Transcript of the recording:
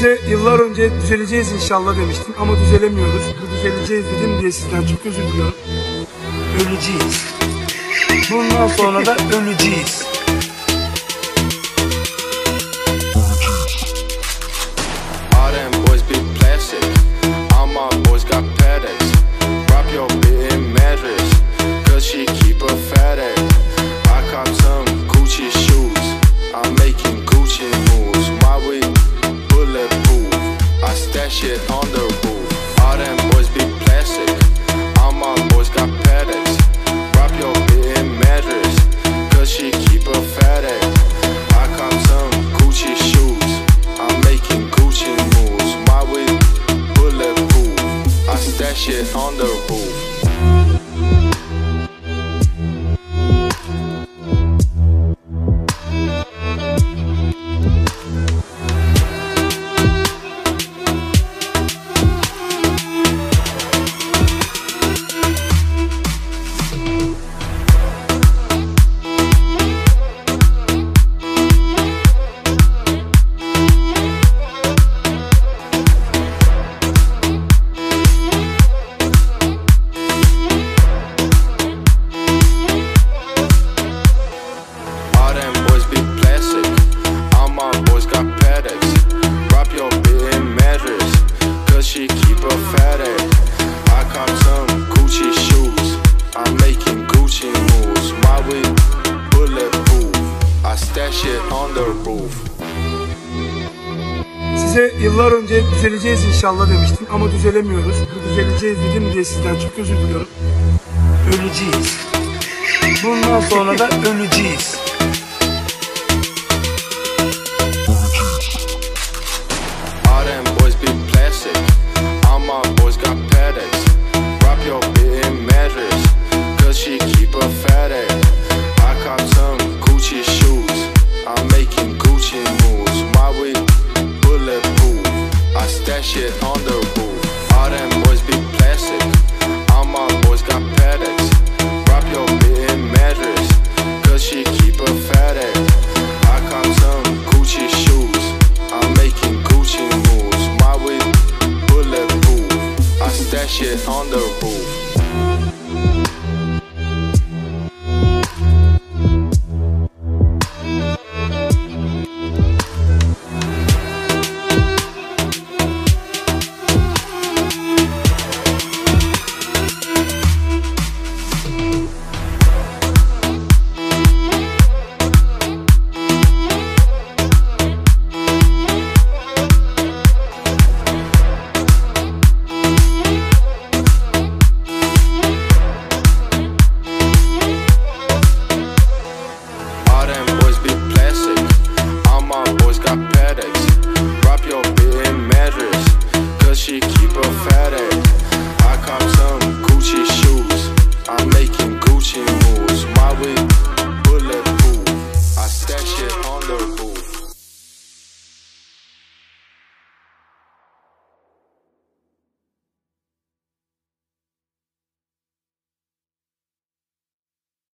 Size yıllar önce düzeleceğiz inşallah demiştim ama düzelemiyoruz. Bu düzeleceğiz dedim diye sizden çok özür diliyorum. Öleceğiz. Bundan sonra da öleceğiz. All them boys be plastic. All my boys got paddocks. Drop your bitch in mattress, cause she keep a fat ass. I cop some Gucci shoes. I'm making Gucci moves. Why we bulletproof? I stash it on the roof. All them boys be plastic. All my boys got paddocks. Drop your bitch in mattress, cause she keep a fat ass. I cop some Gucci shoes. I'm making Gucci moves. Why we bulletproof? I stash it on the roof. She keep a fat ass. I cop some Gucci shoes. I'm making Gucci moves. Why we bulletproof? I stash it on the roof. Size yıllar önce düzeleceğiz inşallah demiştim ama düzelemiyoruz. Bu düzeleceğiz dedim diye sizden çok özür diliyorum. Öleceğiz. Bundan sonra da öleceğiz. All them boys be plastic. All my boys got paddocks. Drop your bitch in mattress, cause she keep a fat ass. I cop some Gucci shoes. I'm making Gucci moves. Why we bulletproof? I stash it on the roof. All them boys be plastic. All my boys got paddocks. Drop your bitch in mattress, cause she keep a fat ass. I cop some Gucci shoes. I'm making Gucci moves. Why we bulletproof? I stash it on the roof. All them boys be plastic. All my boys got paddocks. Drop your bitch in mattress, cause she keep a fat ass. I cop some Gucci shoes. I'm making Gucci moves. Why we